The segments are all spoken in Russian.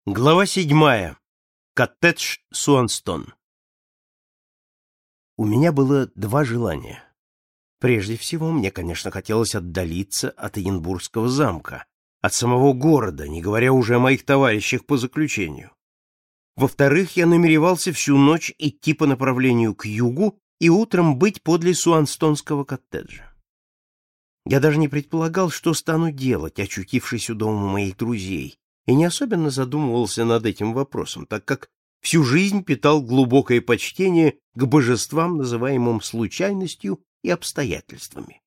Глава 7. Коттедж Суанстон. У меня было два желания. Прежде всего, мне, конечно, хотелось отдалиться от Эдинбургского замка, от самого города, не говоря уже о моих товарищах по заключению. Во-вторых, я намеревался всю ночь идти по направлению к югу и утром быть подле суанстонского коттеджа. Я даже не предполагал, что стану делать, очутившись у дома моих друзей, и не особенно задумывался над этим вопросом, так как всю жизнь питал глубокое почтение к божествам, называемым случайностью и обстоятельствами.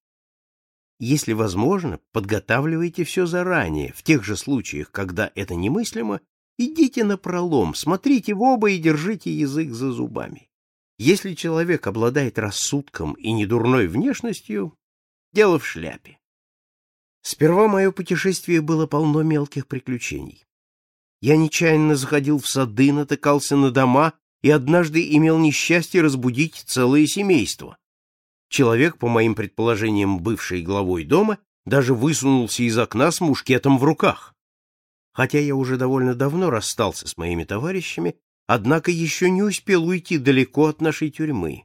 Если возможно, подготавливайте все заранее, в тех же случаях, когда это немыслимо, идите напролом, смотрите в оба и держите язык за зубами. Если человек обладает рассудком и недурной внешностью, дело в шляпе. Сперва мое путешествие было полно мелких приключений. Я нечаянно заходил в сады, натыкался на дома и однажды имел несчастье разбудить целое семейство. Человек, по моим предположениям, бывший главой дома, даже высунулся из окна с мушкетом в руках. Хотя я уже довольно давно расстался с моими товарищами, однако еще не успел уйти далеко от нашей тюрьмы.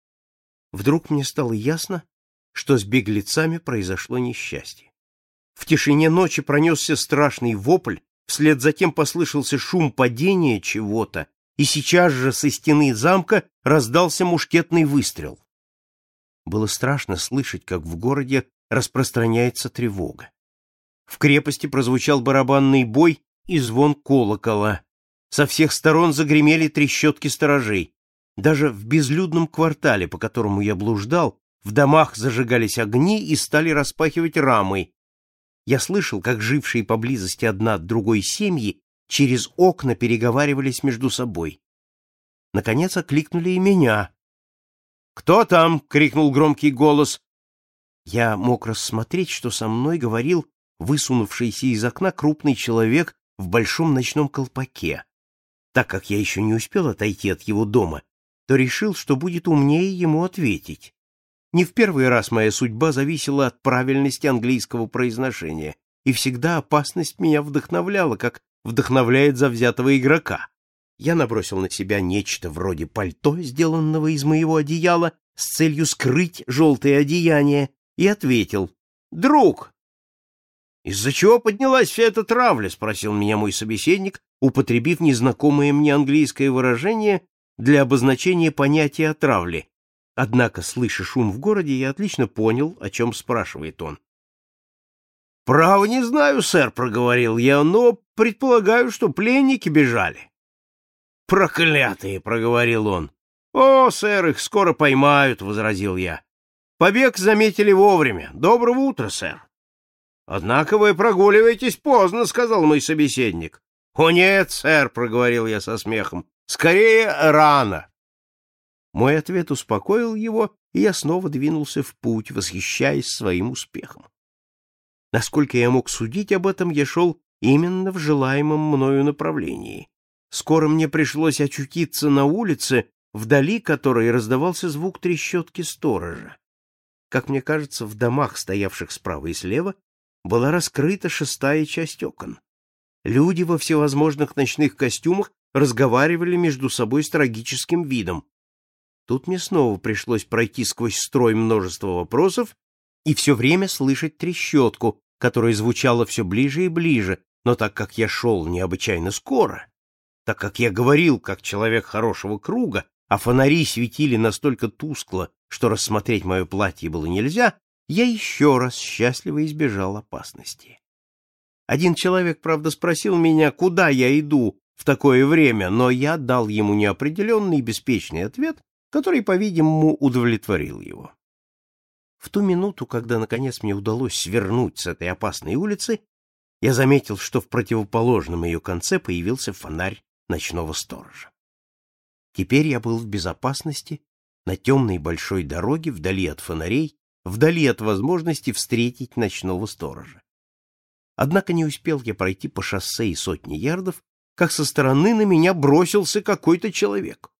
Вдруг мне стало ясно, что с беглецами произошло несчастье. В тишине ночи пронесся страшный вопль, вслед за тем послышался шум падения чего-то, и сейчас же со стены замка раздался мушкетный выстрел. Было страшно слышать, как в городе распространяется тревога. В крепости прозвучал барабанный бой и звон колокола. Со всех сторон загремели трещотки сторожей. Даже в безлюдном квартале, по которому я блуждал, в домах зажигались огни и стали распахивать рамы. Я слышал, как жившие поблизости одна от другой семьи через окна переговаривались между собой. Наконец окликнули и меня. «Кто там?» — крикнул громкий голос. Я мог рассмотреть, что со мной говорил высунувшийся из окна крупный человек в большом ночном колпаке. Так как я еще не успел отойти от его дома, то решил, что будет умнее ему ответить. Не в первый раз моя судьба зависела от правильности английского произношения, и всегда опасность меня вдохновляла, как вдохновляет завзятого игрока. Я набросил на себя нечто вроде пальто, сделанного из моего одеяла, с целью скрыть желтое одеяние, и ответил: «Друг!» «Из-за чего поднялась вся эта травля?» — спросил меня мой собеседник, употребив незнакомое мне английское выражение для обозначения понятия отравли. Однако, слыша шум в городе, я отлично понял, о чем спрашивает он. «Право не знаю, сэр», — проговорил я, — «но предполагаю, что пленники бежали». «Проклятые», — проговорил он. «О, сэр, их скоро поймают», — возразил я. «Побег заметили вовремя. Доброго утра, сэр». «Однако вы прогуливаетесь поздно», — сказал мой собеседник. «О нет, сэр», — проговорил я со смехом, — «скорее рано». Мой ответ успокоил его, и я снова двинулся в путь, восхищаясь своим успехом. Насколько я мог судить об этом, я шел именно в желаемом мною направлении. Скоро мне пришлось очутиться на улице, вдали которой раздавался звук трещотки сторожа. Как мне кажется, в домах, стоявших справа и слева, была раскрыта шестая часть окон. Люди во всевозможных ночных костюмах разговаривали между собой с трагическим видом. Тут мне снова пришлось пройти сквозь строй множества вопросов и все время слышать трещотку, которая звучала все ближе и ближе, но так как я шел необычайно скоро, так как я говорил как человек хорошего круга, а фонари светили настолько тускло, что рассмотреть мое платье было нельзя, я еще раз счастливо избежал опасности. Один человек, правда, спросил меня, куда я иду в такое время, но я дал ему неопределенный и беспечный ответ, который, по-видимому, удовлетворил его. В ту минуту, когда, наконец, мне удалось свернуть с этой опасной улицы, я заметил, что в противоположном ее конце появился фонарь ночного сторожа. Теперь я был в безопасности на темной большой дороге, вдали от фонарей, вдали от возможности встретить ночного сторожа. Однако не успел я пройти по шоссе и сотни ярдов, как со стороны на меня бросился какой-то человек.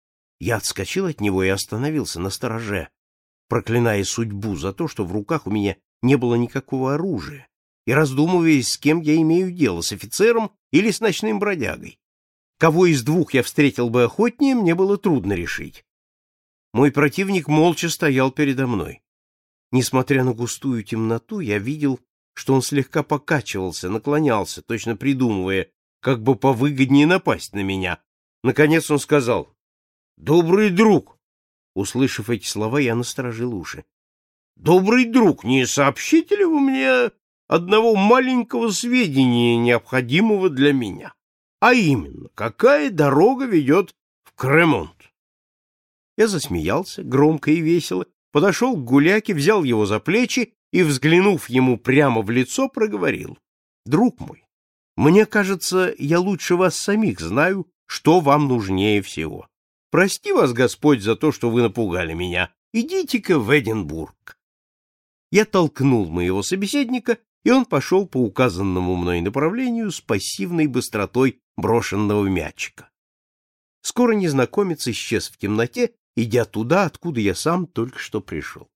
Я отскочил от него и остановился настороже, проклиная судьбу за то, что в руках у меня не было никакого оружия, и раздумывая, с кем я имею дело, с офицером или с ночным бродягой. Кого из двух я встретил бы охотнее, мне было трудно решить. Мой противник молча стоял передо мной. Несмотря на густую темноту, я видел, что он слегка покачивался, наклонялся, точно придумывая, как бы повыгоднее напасть на меня. Наконец он сказал: «Добрый друг!» Услышав эти слова, я насторожил уши. «Добрый друг, не сообщите ли вы мне одного маленького сведения, необходимого для меня? А именно, какая дорога ведет в Кремонт?» Я засмеялся, громко и весело, подошел к гуляке, взял его за плечи и, взглянув ему прямо в лицо, проговорил: «Друг мой, мне кажется, я лучше вас самих знаю, что вам нужнее всего. Прости вас Господь за то, что вы напугали меня. Идите-ка в Эдинбург». Я толкнул моего собеседника, и он пошел по указанному мной направлению с пассивной быстротой брошенного мячика. Скоро незнакомец исчез в темноте, идя туда, откуда я сам только что пришел.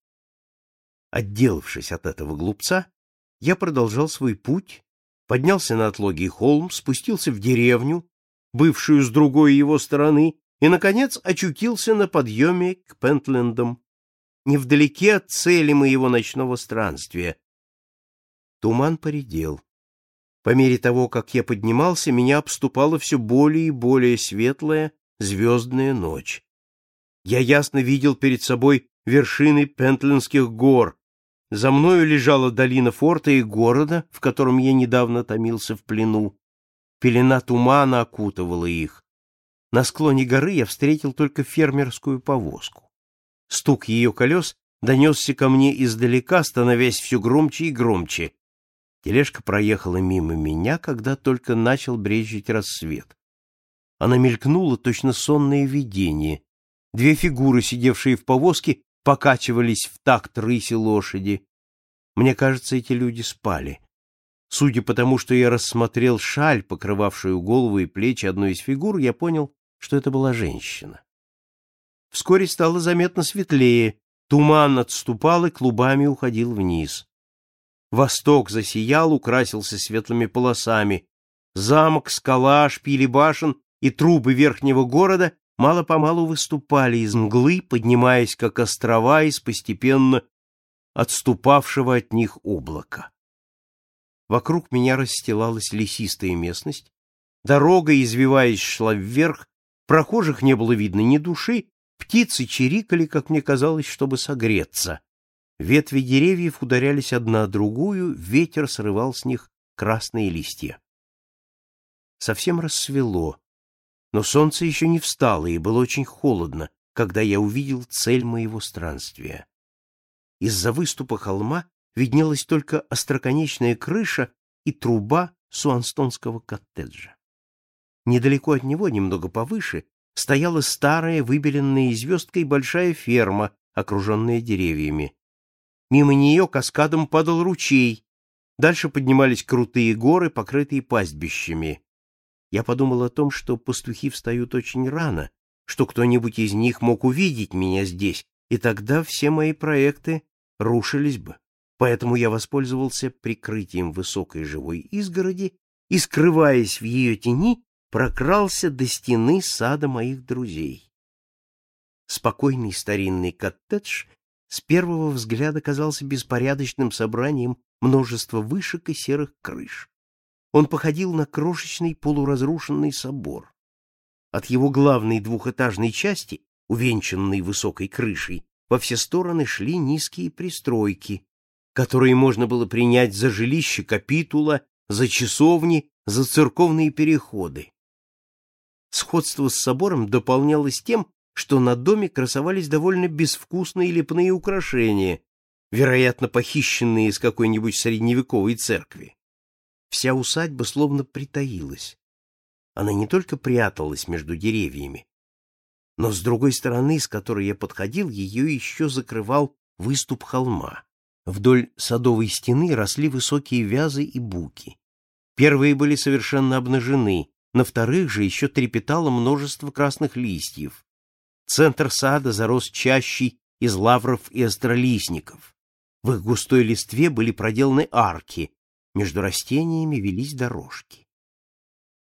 Отделавшись от этого глупца, я продолжал свой путь, поднялся на отлогий холм, спустился в деревню, бывшую с другой его стороны, и, наконец, очутился на подъеме к Пентлендам, невдалеке от цели моего ночного странствия. Туман поредел. По мере того, как я поднимался, меня обступала все более и более светлая звездная ночь. Я ясно видел перед собой вершины Пентлендских гор. За мною лежала долина форта и города, в котором я недавно томился в плену. Пелена тумана окутывала их. На склоне горы я встретил только фермерскую повозку. Стук ее колес донесся ко мне издалека, становясь все громче и громче. Тележка проехала мимо меня, когда только начал брезжить рассвет. Она мелькнула, точно сонное видение. Две фигуры, сидевшие в повозке, покачивались в такт рыси лошади. Мне кажется, эти люди спали. Судя по тому, что я рассмотрел шаль, покрывавшую голову и плечи одной из фигур, я понял, что это была женщина. Вскоре стало заметно светлее, туман отступал и клубами уходил вниз. Восток засиял, украсился светлыми полосами. Замок, скала, шпили башен и трубы верхнего города мало-помалу выступали из мглы, поднимаясь как острова из постепенно отступавшего от них облака. Вокруг меня расстилалась лесистая местность, дорога, извиваясь, шла вверх, прохожих не было видно ни души, птицы чирикали, как мне казалось, чтобы согреться. Ветви деревьев ударялись одна о другую, ветер срывал с них красные листья. Совсем рассвело, но солнце еще не встало, и было очень холодно, когда я увидел цель моего странствия. Из-за выступа холма виднелась только остроконечная крыша и труба суанстонского коттеджа. Недалеко от него, немного повыше, стояла старая, выбеленная звездкой большая ферма, окруженная деревьями. Мимо нее каскадом падал ручей, дальше поднимались крутые горы, покрытые пастбищами. Я подумал о том, что пастухи встают очень рано, что кто-нибудь из них мог увидеть меня здесь, и тогда все мои проекты рушились бы. Поэтому я воспользовался прикрытием высокой живой изгороди и, скрываясь в ее тени, прокрался до стены сада моих друзей. Спокойный старинный коттедж с первого взгляда казался беспорядочным собранием множества вышек и серых крыш. Он походил на крошечный полуразрушенный собор. От его главной двухэтажной части, увенчанной высокой крышей, во все стороны шли низкие пристройки, которые можно было принять за жилища капитула, за часовни, за церковные переходы. Сходство с собором дополнялось тем, что на доме красовались довольно безвкусные лепные украшения, вероятно, похищенные из какой-нибудь средневековой церкви. Вся усадьба словно притаилась. Она не только пряталась между деревьями, но с другой стороны, с которой я подходил, ее еще закрывал выступ холма. Вдоль садовой стены росли высокие вязы и буки. Первые были совершенно обнажены, на вторых же еще трепетало множество красных листьев. Центр сада зарос чащей из лавров и остролистников. В их густой листве были проделаны арки, между растениями велись дорожки.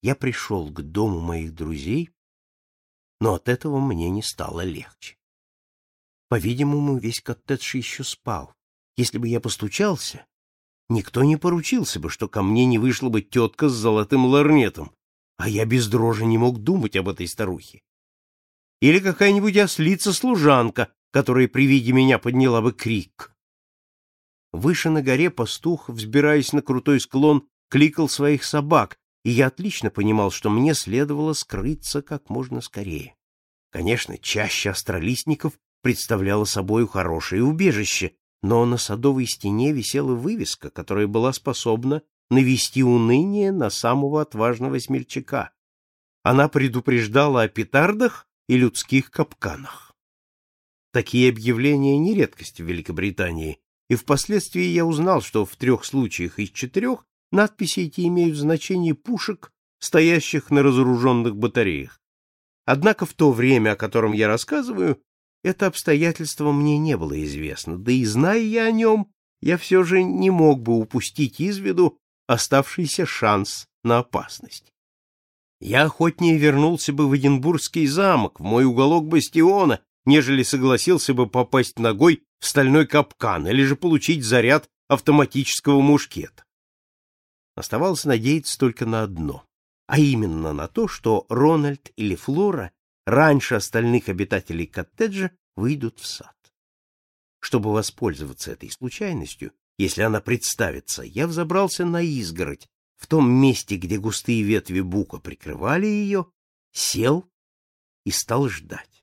Я пришел к дому моих друзей, но от этого мне не стало легче. По-видимому, весь коттедж еще спал. Если бы я постучался, никто не поручился бы, что ко мне не вышла бы тетка с золотым лорнетом, а я без дрожи не мог думать об этой старухе. Или какая-нибудь ослица-служанка, которая при виде меня подняла бы крик. Выше на горе пастух, взбираясь на крутой склон, кликал своих собак, и я отлично понимал, что мне следовало скрыться как можно скорее. Конечно, чаща астролистников представляла собою хорошее убежище, но на садовой стене висела вывеска, которая была способна навести уныние на самого отважного смельчака. Она предупреждала о петардах и людских капканах. Такие объявления не редкость в Великобритании, и впоследствии я узнал, что в 3 случаях из 4 надписи эти имеют значение пушек, стоящих на разоруженных батареях. Однако в то время, о котором я рассказываю, это обстоятельство мне не было известно, да и, зная я о нем, я все же не мог бы упустить из виду оставшийся шанс на опасность. Я охотнее вернулся бы в Эдинбургский замок, в мой уголок бастиона, нежели согласился бы попасть ногой в стальной капкан или же получить заряд автоматического мушкета. Оставалось надеяться только на одно, а именно на то, что Рональд или Флора раньше остальных обитателей коттеджа выйдут в сад. Чтобы воспользоваться этой случайностью, если она представится, я взобрался на изгородь, в том месте, где густые ветви бука прикрывали ее, сел и стал ждать.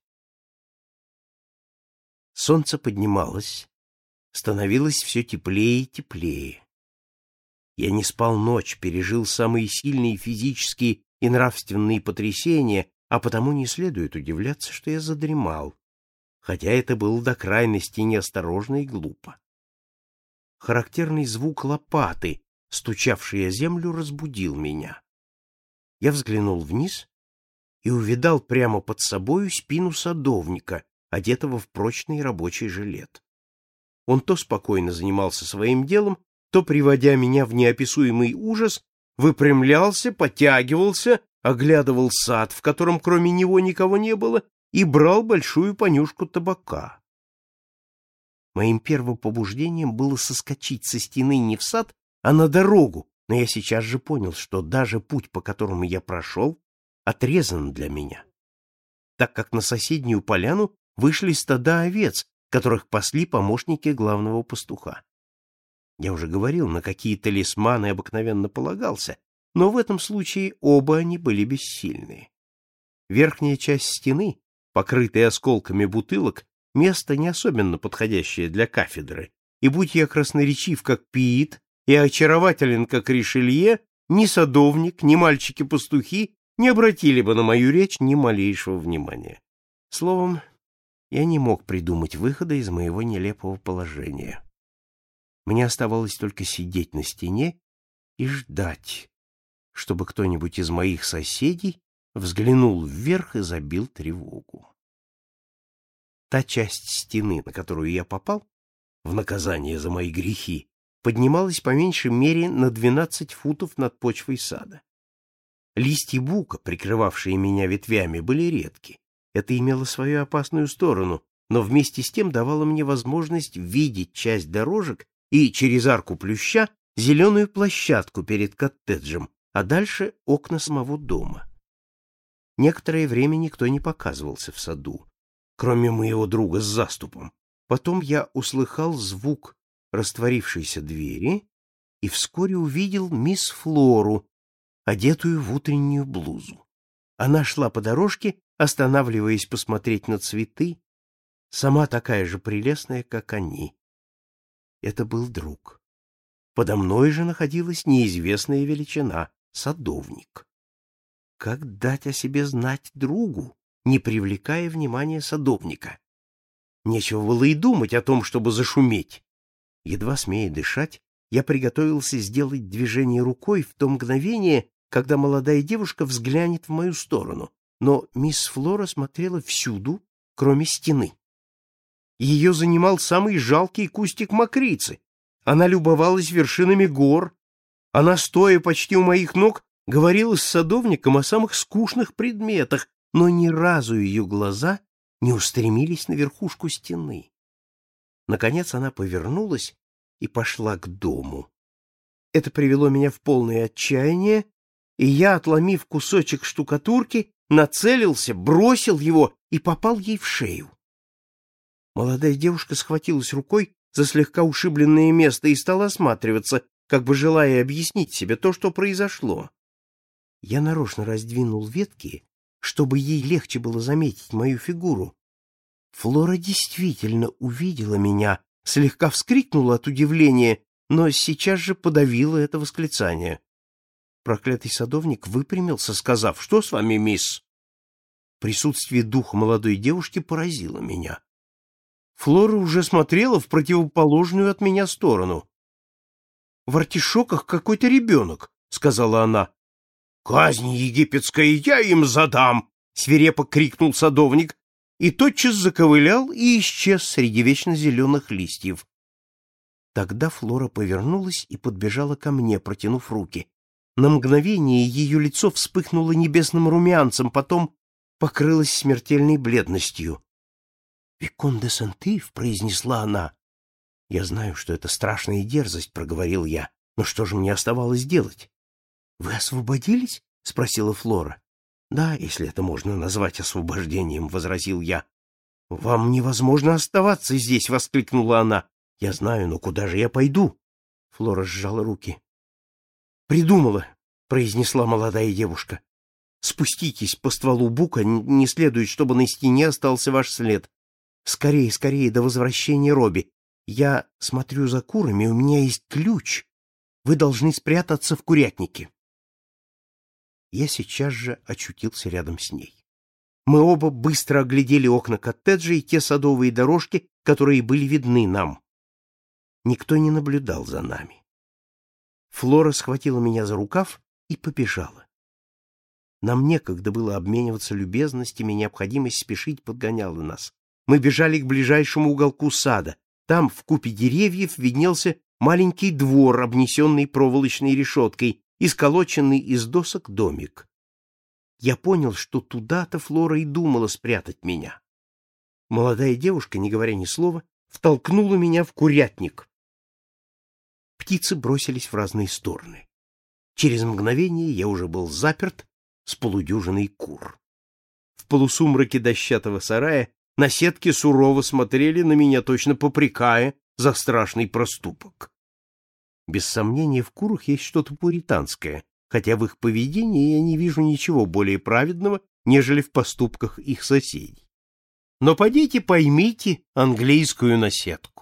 Солнце поднималось, становилось все теплее и теплее. Я не спал ночь, пережил самые сильные физические и нравственные потрясения, а потому не следует удивляться, что я задремал, хотя это было до крайности неосторожно и глупо. Характерный звук лопаты, стучавший о землю, разбудил меня. Я взглянул вниз и увидал прямо под собою спину садовника, одетого в прочный рабочий жилет. Он то спокойно занимался своим делом, то, приводя меня в неописуемый ужас, выпрямлялся, потягивался, оглядывал сад, в котором кроме него никого не было, и брал большую понюшку табака. Моим первым побуждением было соскочить со стены не в сад, а на дорогу, но я сейчас же понял, что даже путь, по которому я прошел, отрезан для меня, так как на соседнюю поляну вышли стада овец, которых пасли помощники главного пастуха. Я уже говорил, на какие талисманы обыкновенно полагался, но в этом случае оба они были бессильны. Верхняя часть стены, покрытая осколками бутылок, место не особенно подходящее для кафедры, и будь я красноречив, как Пиит, и очарователен, как Ришелье, ни садовник, ни мальчики-пастухи не обратили бы на мою речь ни малейшего внимания. Словом, я не мог придумать выхода из моего нелепого положения. Мне оставалось только сидеть на стене и ждать, чтобы кто-нибудь из моих соседей взглянул вверх и забил тревогу. Та часть стены, на которую я попал, в наказание за мои грехи, поднималась по меньшей мере на 12 футов над почвой сада. Листья бука, прикрывавшие меня ветвями, были редки. Это имело свою опасную сторону, но вместе с тем давало мне возможность видеть часть дорожек и через арку плюща зеленую площадку перед коттеджем, а дальше окна самого дома. Некоторое время никто не показывался в саду, кроме моего друга с заступом. Потом я услыхал звук растворившейся двери и вскоре увидел мисс Флору, одетую в утреннюю блузу. Она шла по дорожке, останавливаясь посмотреть на цветы, сама такая же прелестная, как они. Это был друг. Подо мной же находилась неизвестная величина — садовник. Как дать о себе знать другу, не привлекая внимания садовника? Нечего было и думать о том, чтобы зашуметь. Едва смея дышать, я приготовился сделать движение рукой в то мгновение, когда молодая девушка взглянет в мою сторону, но мисс Флора смотрела всюду, кроме стены. Ее занимал самый жалкий кустик мокрицы. Она любовалась вершинами гор. Она, стоя почти у моих ног, говорила с садовником о самых скучных предметах, но ни разу ее глаза не устремились на верхушку стены. Наконец она повернулась и пошла к дому. Это привело меня в полное отчаяние, и я, отломив кусочек штукатурки, нацелился, бросил его и попал ей в шею. Молодая девушка схватилась рукой за слегка ушибленное место и стала осматриваться, как бы желая объяснить себе то, что произошло. Я нарочно раздвинул ветки, чтобы ей легче было заметить мою фигуру. Флора действительно увидела меня, слегка вскрикнула от удивления, но сейчас же подавила это восклицание. Проклятый садовник выпрямился, сказав: «Что с вами, мисс?» Присутствие духа молодой девушки поразило меня. Флора уже смотрела в противоположную от меня сторону. «В артишоках какой-то ребенок», — сказала она. «Казнь египетская я им задам!» — свирепо крикнул садовник и тотчас заковылял и исчез среди вечно зеленых листьев. Тогда Флора повернулась и подбежала ко мне, протянув руки. На мгновение ее лицо вспыхнуло небесным румянцем, потом покрылось смертельной бледностью. «Викон де Сентив», — произнесла она. «Я знаю, что это страшная дерзость», — проговорил я. «Но что же мне оставалось делать?» «Вы освободились?» — спросила Флора. «Да, если это можно назвать освобождением», — возразил я. «Вам невозможно оставаться здесь», — воскликнула она. «Я знаю, но куда же я пойду?» Флора сжала руки. «Придумала», — произнесла молодая девушка. «Спуститесь по стволу бука, не следует, чтобы на стене остался ваш след. Скорее, скорее, до возвращения Робби. Я смотрю за курами, у меня есть ключ. Вы должны спрятаться в курятнике». Я сейчас же очутился рядом с ней. Мы оба быстро оглядели окна коттеджа и те садовые дорожки, которые были видны нам. Никто не наблюдал за нами. Флора схватила меня за рукав и побежала. Нам некогда было обмениваться любезностями, необходимость спешить подгоняла нас. Мы бежали к ближайшему уголку сада. Там, в купе деревьев, виднелся маленький двор, обнесенный проволочной решеткой, и сколоченный из досок домик. Я понял, что туда-то Флора и думала спрятать меня. Молодая девушка, не говоря ни слова, втолкнула меня в курятник. Птицы бросились в разные стороны. Через мгновение я уже был заперт с полудюжиной кур. В полусумраке дощатого сарая наседки сурово смотрели на меня, точно попрекая за страшный проступок. Без сомнения, в курах есть что-то пуританское, хотя в их поведении я не вижу ничего более праведного, нежели в поступках их соседей. Но подите поймите английскую наседку.